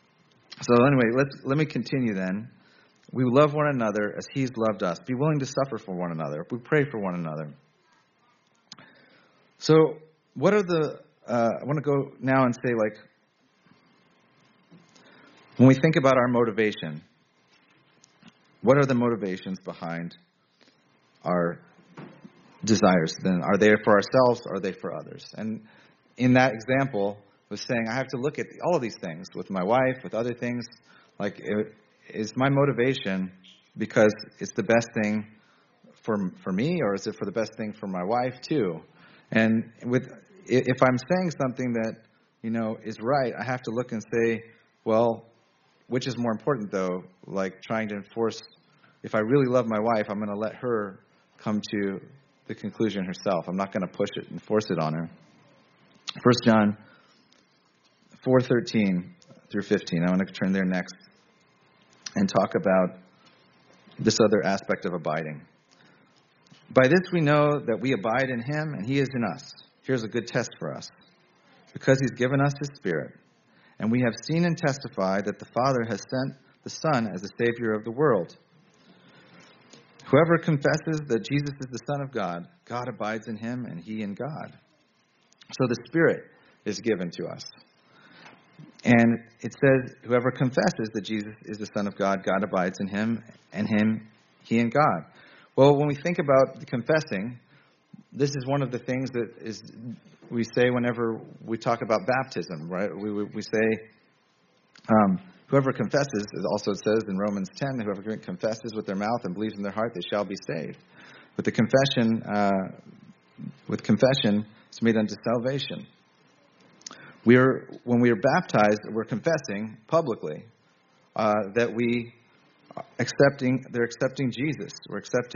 so anyway, let's let me continue then. We love one another as he's loved us. Be willing to suffer for one another. We pray for one another. So what are the, uh, I want to go now and say, like, when we think about our motivation, what are the motivations behind our desires? Then are they for ourselves or are they for others? And in that example, was saying I have to look at all of these things with my wife, with other things. Like, it, is my motivation because it's the best thing for for me, or is it for the best thing for my wife too? And with if I'm saying something that you know is right, I have to look and say, well, which is more important though? Like trying to enforce. If I really love my wife, I'm going to let her come to the conclusion herself. I'm not going to push it and force it on her. First John four thirteen through fifteen. I want to turn there next and talk about this other aspect of abiding. By this we know that we abide in him and he is in us. Here's a good test for us. Because he's given us his Spirit. And we have seen and testified that the Father has sent the Son as the Savior of the world. Whoever confesses that Jesus is the Son of God, God abides in him and he in God. So the Spirit is given to us. And it says, whoever confesses that Jesus is the Son of God, God abides in him, and him, he in God. Well, when we think about the confessing, this is one of the things that is we say whenever we talk about baptism, right? We we, we say, um, whoever confesses, also it says in Romans ten, whoever confesses with their mouth and believes in their heart, they shall be saved. With the confession, uh, with confession, it's made unto salvation. We are, when we are baptized, we're confessing publicly uh, that we are accepting, they're accepting Jesus. We're accepting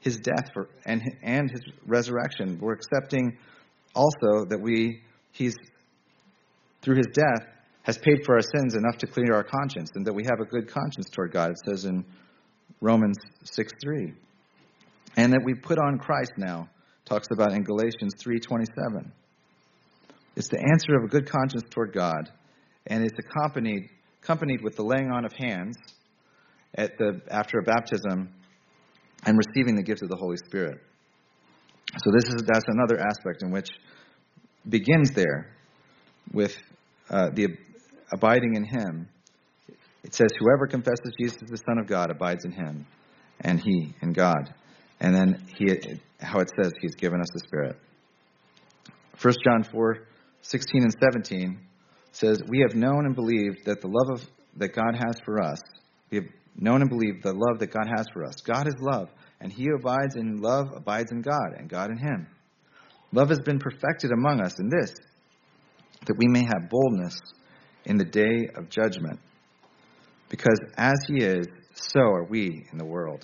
his death for, and, and his resurrection. We're accepting also that we he's, through his death, has paid for our sins enough to clear our conscience, and that we have a good conscience toward God. It says in Romans six three. And that we put on Christ now, talks about in Galatians three twenty-seven. It's the answer of a good conscience toward God, and it's accompanied accompanied with the laying on of hands at the after a baptism and receiving the gift of the Holy Spirit. So this is that's another aspect in which begins there with uh, the abiding in him. It says, whoever confesses Jesus is the Son of God abides in him, and he in God. And then he, how it says he's given us the Spirit. First John four sixteen and seventeen says, we have known and believed that the love of that God has for us, we have known and believed the love that God has for us. God is love, and he who abides in love abides in God, and God in him. Love has been perfected among us in this, that we may have boldness in the day of judgment. Because as he is, so are we in the world.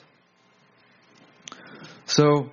So,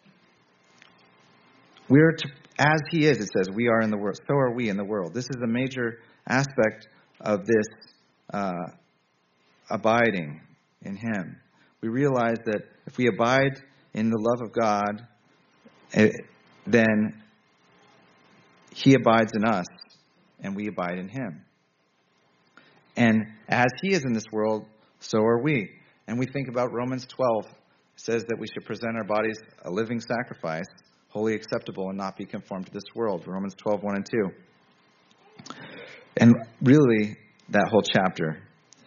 we are to, as he is, it says, we are in the world. So are we in the world. This is a major aspect of this uh, abiding in him. We realize that if we abide in the love of God, it, then he abides in us, and we abide in him. And as he is in this world, so are we. And we think about Romans twelve. It says that we should present our bodies a living sacrifice, wholly acceptable, and not be conformed to this world. Romans twelve, one and two. And really, that whole chapter.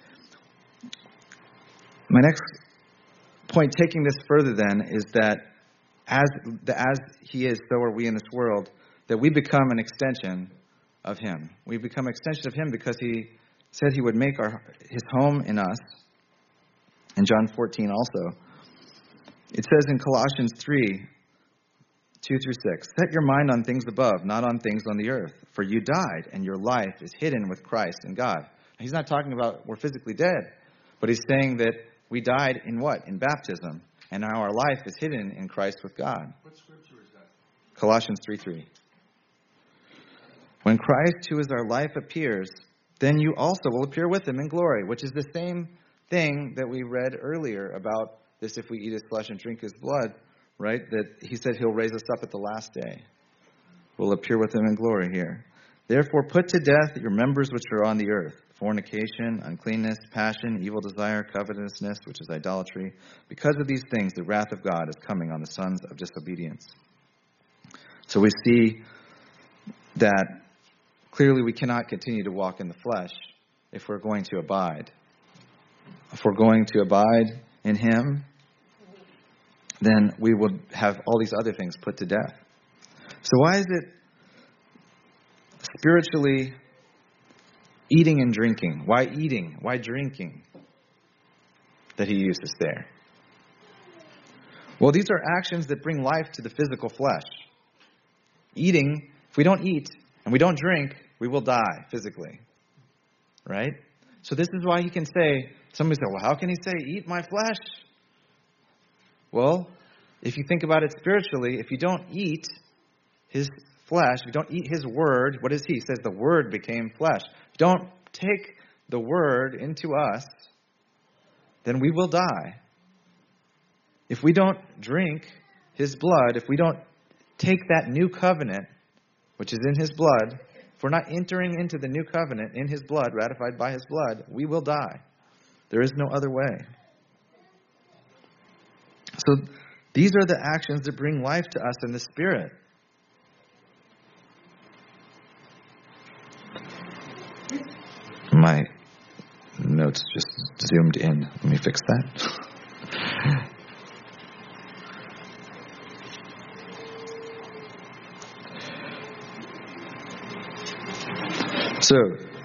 My next point, taking this further then, is that as, as he is, so are we in this world, that we become an extension of him. We become an extension of him because he said he would make our his home in us. In John fourteen also. It says in Colossians three, two through six, set your mind on things above, not on things on the earth. For you died, and your life is hidden with Christ in God. He's not talking about we're physically dead, but he's saying that we died in what? In baptism. And now our life is hidden in Christ with God. What scripture is that? Colossians three three. When Christ, who is our life, appears, then you also will appear with him in glory, which is the same thing that we read earlier about this, if we eat his flesh and drink his blood, right? That he said he'll raise us up at the last day. We'll appear with him in glory here. Therefore, put to death your members which are on the earth, fornication, uncleanness, passion, evil desire, covetousness, which is idolatry. Because of these things, the wrath of God is coming on the sons of disobedience. So we see that clearly we cannot continue to walk in the flesh if we're going to abide. If we're going to abide in him, then we will have all these other things put to death. So why is it spiritually eating and drinking? Why eating? Why drinking that he uses there? Well, these are actions that bring life to the physical flesh. Eating, if we don't eat and we don't drink, we will die physically. Right? So this is why he can say, somebody said, well, how can he say, eat my flesh? Well, if you think about it spiritually, if you don't eat his flesh, if you don't eat his word, what is he? He says the word became flesh. If you don't take the word into us, then we will die. If we don't drink his blood, if we don't take that new covenant, which is in his blood, if we're not entering into the new covenant in his blood, ratified by his blood, we will die. There is no other way. So these are the actions that bring life to us in the Spirit. My notes just zoomed in. Let me fix that. So,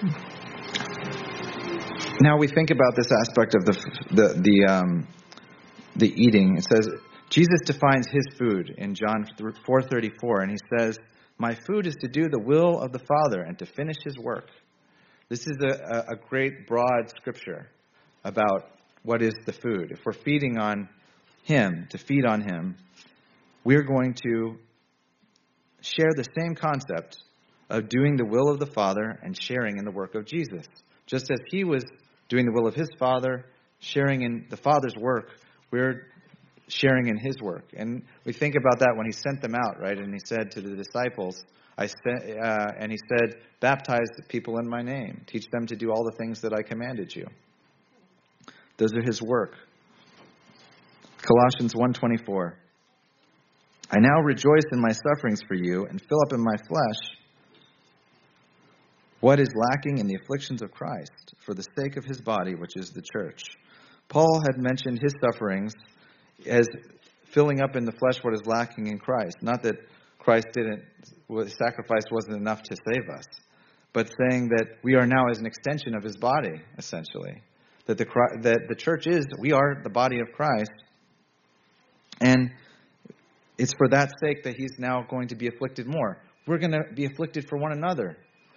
now we think about this aspect of the the the um, the eating. It says Jesus defines his food in John four thirty-four, and he says, "My food is to do the will of the Father and to finish his work." This is a, a great broad scripture about what is the food. If we're feeding on him, to feed on him, we're going to share the same concept of doing the will of the Father and sharing in the work of Jesus. Just as he was doing the will of his Father, sharing in the Father's work, we're sharing in his work. And we think about that when he sent them out, right? And he said to the disciples, I sent, uh, and he said, baptize the people in my name. Teach them to do all the things that I commanded you. Those are his work. Colossians one twenty-four. I now rejoice in my sufferings for you and fill up in my flesh what is lacking in the afflictions of Christ for the sake of his body, which is the church. Paul had mentioned his sufferings as filling up in the flesh what is lacking in Christ. Not that Christ didn't, his sacrifice wasn't enough to save us, but saying that we are now as an extension of his body, essentially. That the that the church is, we are the body of Christ, and it's for that sake that he's now going to be afflicted more. We're going to be afflicted for one another.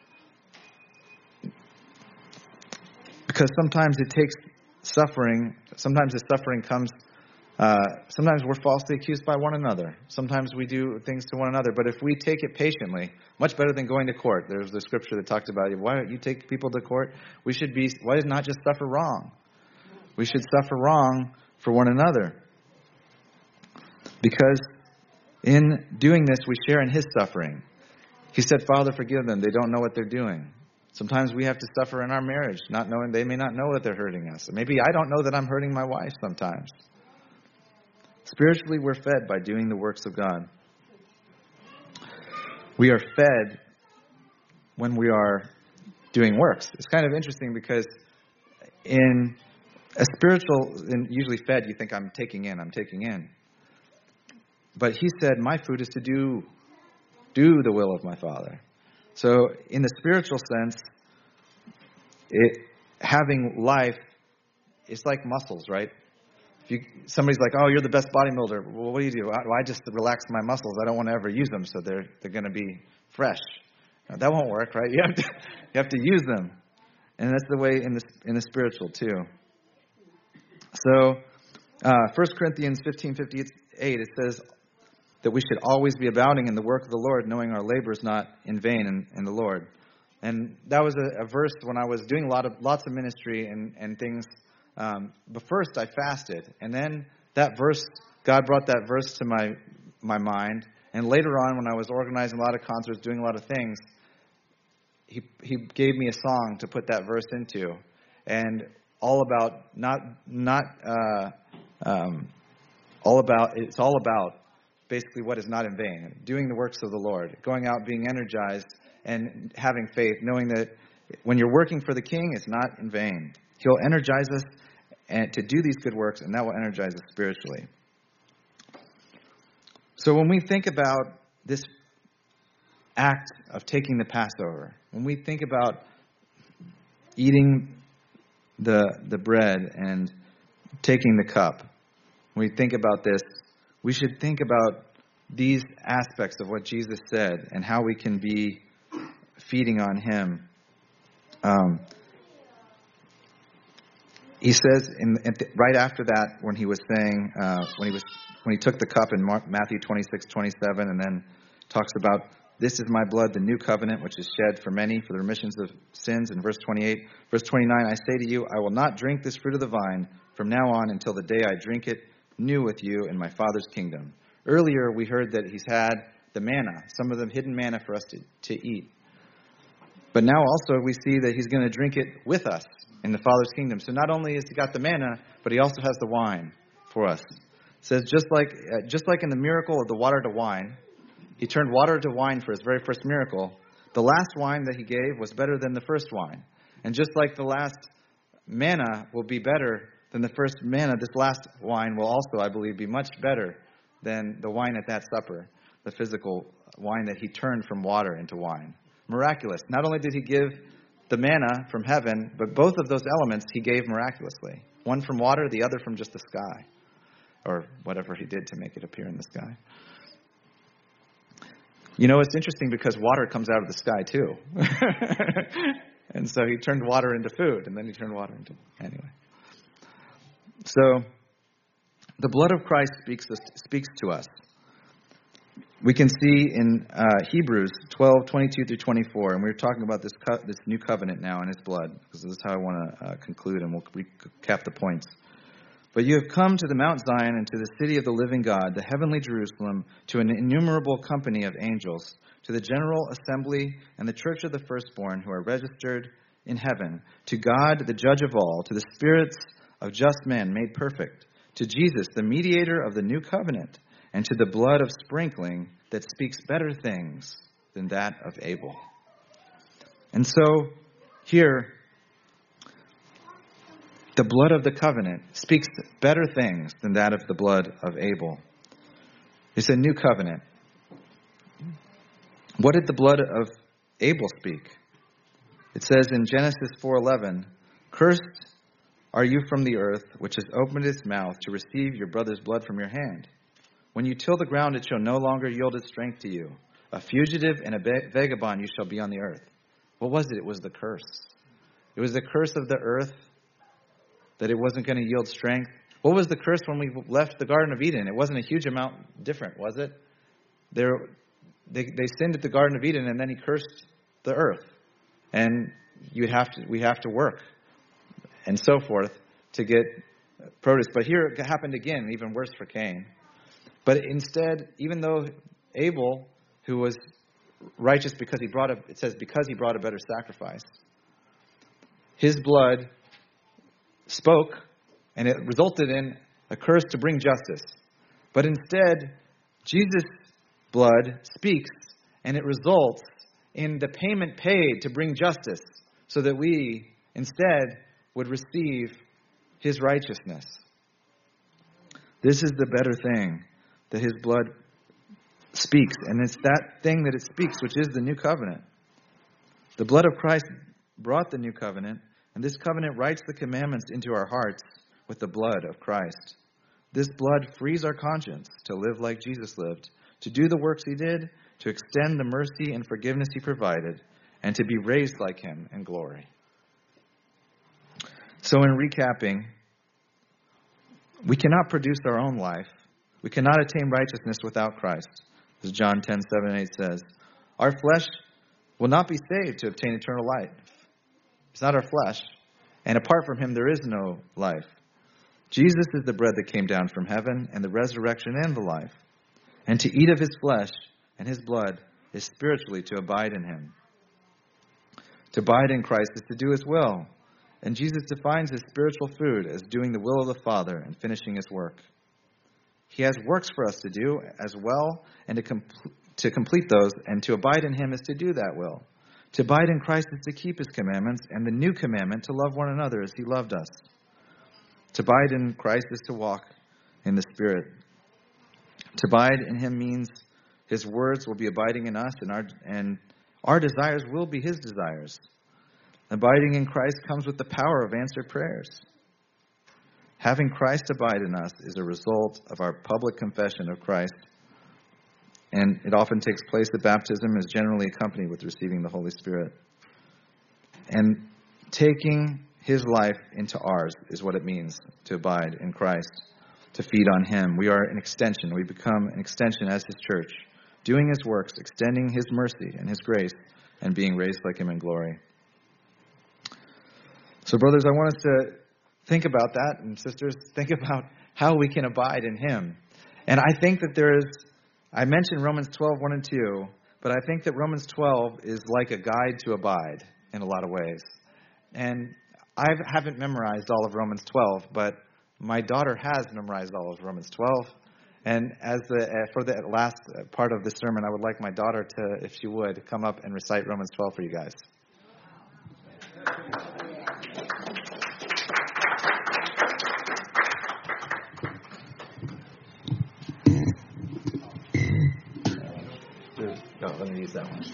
Because sometimes it takes suffering, sometimes the suffering comes, uh, sometimes we're falsely accused by one another. Sometimes we do things to one another. But if we take it patiently, much better than going to court. There's the scripture that talks about, why don't you take people to court? We should be, why not just suffer wrong? We should suffer wrong for one another. Because in doing this, we share in his suffering. He said, Father, forgive them. They don't know what they're doing. Sometimes we have to suffer in our marriage, not knowing they may not know that they're hurting us. Maybe I don't know that I'm hurting my wife sometimes. Spiritually, we're fed by doing the works of God. We are fed when we are doing works. It's kind of interesting because in a spiritual, in usually fed, you think I'm taking in, I'm taking in. But he said, my food is to do, do the will of my Father. So in the spiritual sense, it, having life, it's like muscles, right? If you, somebody's like, oh, you're the best bodybuilder. Well, what do you do? I, well, I just relax my muscles. I don't want to ever use them, so they're they're going to be fresh. Now, that won't work, right? You have to you have to use them, and that's the way in the in the spiritual too. So, uh, First Corinthians fifteen fifty-eight, it says that we should always be abounding in the work of the Lord, knowing our labor is not in vain in, in the Lord. And that was a, a verse when I was doing a lot of lots of ministry and, and things. Um, but first I fasted. And then that verse, God brought that verse to my my mind. And later on, when I was organizing a lot of concerts, doing a lot of things, he he gave me a song to put that verse into. And all about, not, not uh, um, all about, it's all about basically what is not in vain, doing the works of the Lord, going out, being energized, and having faith, knowing that when you're working for the King, it's not in vain. He'll energize us and to do these good works, and that will energize us spiritually. So when we think about this act of taking the Passover, when we think about eating the the bread and taking the cup, when we think about this, we should think about these aspects of what Jesus said and how we can be feeding on him. Um, he says in, in the, right after that, when he was saying, uh, when he was when he took the cup in Mark, Matthew twenty-six twenty-seven, and then talks about, this is my blood, the new covenant, which is shed for many for the remissions of sins. In verse twenty-eight, verse twenty-nine, I say to you, I will not drink this fruit of the vine from now on until the day I drink it new with you in my Father's kingdom. Earlier, we heard that he's had the manna, some of the hidden manna for us to, to eat. But now also we see that he's going to drink it with us in the Father's kingdom. So not only has he got the manna, but he also has the wine for us. It says just like uh, just like in the miracle of the water to wine, he turned water to wine for his very first miracle. The last wine that he gave was better than the first wine. And just like the last manna will be better than the first manna, this last wine will also, I believe, be much better than the wine at that supper, the physical wine that he turned from water into wine. Miraculous. Not only did he give the manna from heaven, but both of those elements he gave miraculously. One from water, the other from just the sky, or whatever he did to make it appear in the sky. You know, it's interesting because water comes out of the sky too. And so he turned water into food, and then he turned water into... Anyway. So, the blood of Christ speaks, speaks to us. We can see in uh, Hebrews twelve, twenty-two through twenty-four, and we're talking about this co- this new covenant now in his blood, because this is how I want to uh, conclude, and we'll recap the points. But you have come to the Mount Zion and to the city of the living God, the heavenly Jerusalem, to an innumerable company of angels, to the general assembly and the church of the firstborn who are registered in heaven, to God, the judge of all, to the spirits of just men made perfect, to Jesus, the mediator of the new covenant, and to the blood of sprinkling that speaks better things than that of Abel. And so, here, the blood of the covenant speaks better things than that of the blood of Abel. It's a new covenant. What did the blood of Abel speak? It says in Genesis four eleven, "Cursed are you from the earth, which has opened its mouth to receive your brother's blood from your hand. When you till the ground, it shall no longer yield its strength to you. A fugitive and a vagabond you shall be on the earth." What was it? It was the curse. It was the curse of the earth, that it wasn't going to yield strength. What was the curse when we left the Garden of Eden? It wasn't a huge amount different, was it? There, they, they sinned at the Garden of Eden, and then he cursed the earth. And you have to, we have to work, and so forth, to get produce. But here it happened again, even worse for Cain. But instead, even though Abel, who was righteous because he brought a, it says because he brought a better sacrifice, his blood spoke, and it resulted in a curse to bring justice. But instead, Jesus' blood speaks, and it results in the payment paid to bring justice, so that we instead would receive his righteousness. This is the better thing that his blood speaks, and it's that thing that it speaks, which is the new covenant. The blood of Christ brought the new covenant, and this covenant writes the commandments into our hearts with the blood of Christ. This blood frees our conscience to live like Jesus lived, to do the works he did, to extend the mercy and forgiveness he provided, and to be raised like him in glory. So in recapping, we cannot produce our own life. We cannot attain righteousness without Christ. As John ten, seven, eight says, our flesh will not be saved to obtain eternal life. It's not our flesh. And apart from him, there is no life. Jesus is the bread that came down from heaven, and the resurrection and the life. And to eat of his flesh and his blood is spiritually to abide in him. To abide in Christ is to do his will. And Jesus defines his spiritual food as doing the will of the Father and finishing his work. He has works for us to do as well, and to, com- to complete those, and to abide in him is to do that will. To abide in Christ is to keep his commandments, and the new commandment to love one another as he loved us. To abide in Christ is to walk in the Spirit. To abide in him means his words will be abiding in us, and our, and our desires will be his desires. Abiding in Christ comes with the power of answered prayers. Having Christ abide in us is a result of our public confession of Christ, and it often takes place at baptism, is generally accompanied with receiving the Holy Spirit. And taking his life into ours is what it means to abide in Christ, to feed on him. We are an extension. We become an extension as his church, doing his works, extending his mercy and his grace, and being raised like him in glory. So, brothers, I want us to think about that, and sisters, think about how we can abide in him. And I think that there is, I mentioned Romans twelve, one and two, but I think that Romans twelve is like a guide to abide in a lot of ways. And I haven't memorized all of Romans twelve, but my daughter has memorized all of Romans twelve. And as the uh, for the last part of the sermon, I would like my daughter to, if she would, come up and recite Romans twelve for you guys. No, let me use that one.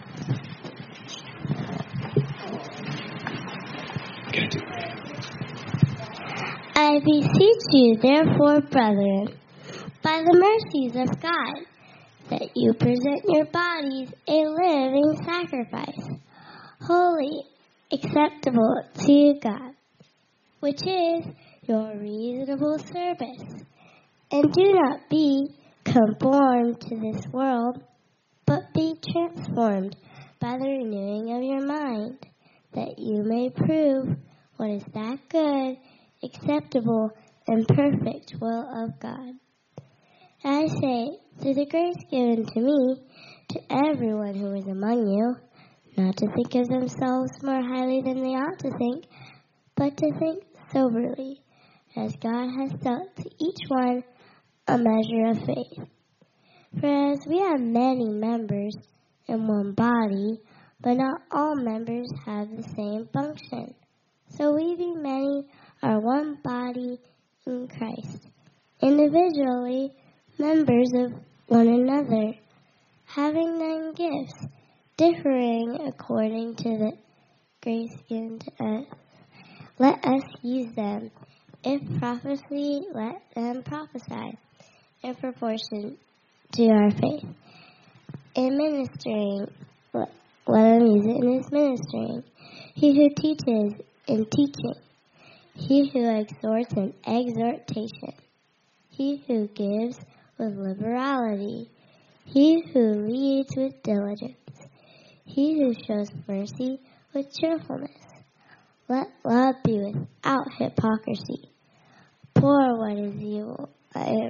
I beseech you, therefore, brethren, by the mercies of God, that you present your bodies a living sacrifice, holy, acceptable to God, which is your reasonable service. And do not be conformed to this world, but be transformed by the renewing of your mind, that you may prove what is that good, acceptable, and perfect will of God. I say, through the grace given to me, to everyone who is among you, not to think of themselves more highly than they ought to think, but to think soberly, as God has dealt to each one a measure of faith. For as we have many members in one body, but not all members have the same function, so we being many are one body in Christ, individually members of one another, having then gifts differing according to the grace given to us. Let us use them. If prophecy, let them prophesy in proportion to our faith. In ministering, let them use it in his ministering. He who teaches in teaching. He who exhorts in exhortation. He who gives with liberality. He who leads with diligence. He who shows mercy with cheerfulness. Let love be without hypocrisy. Pour what is evil. I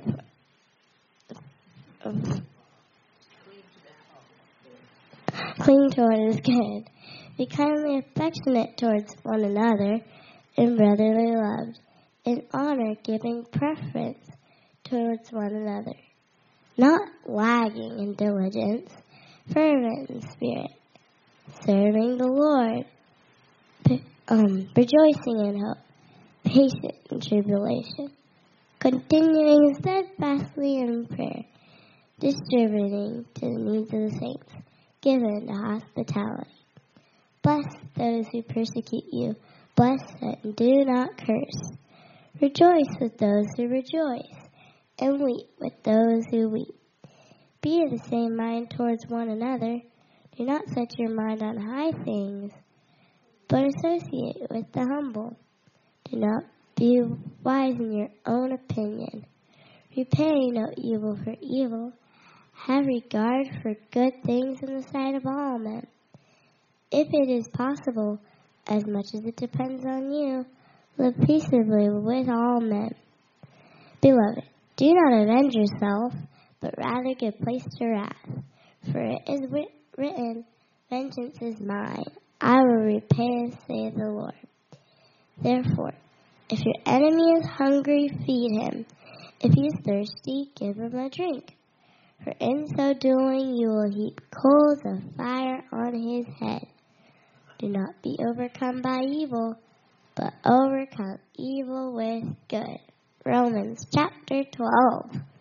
um, Cling to what is good. Be kindly affectionate towards one another in brotherly love, in honor giving preference towards one another, not lagging in diligence, fervent in spirit, serving the Lord, um, rejoicing in hope, patient in tribulation, continuing steadfastly in prayer, distributing to the needs of the saints, given to hospitality. Bless those who persecute you. Bless and do not curse. Rejoice with those who rejoice, and weep with those who weep. Be of the same mind towards one another. Do not set your mind on high things, but associate with the humble. Do not be wise in your own opinion. Repay no evil for evil. Have regard for good things in the sight of all men. If it is possible, as much as it depends on you, live peaceably with all men. Beloved, do not avenge yourself, but rather give place to wrath. For it is writ- written, vengeance is mine, I will repay, saith the Lord. Therefore, if your enemy is hungry, feed him. If he is thirsty, give him a drink. For in so doing you will heap coals of fire on his head. Do not be overcome by evil, but overcome evil with good. Romans chapter twelve.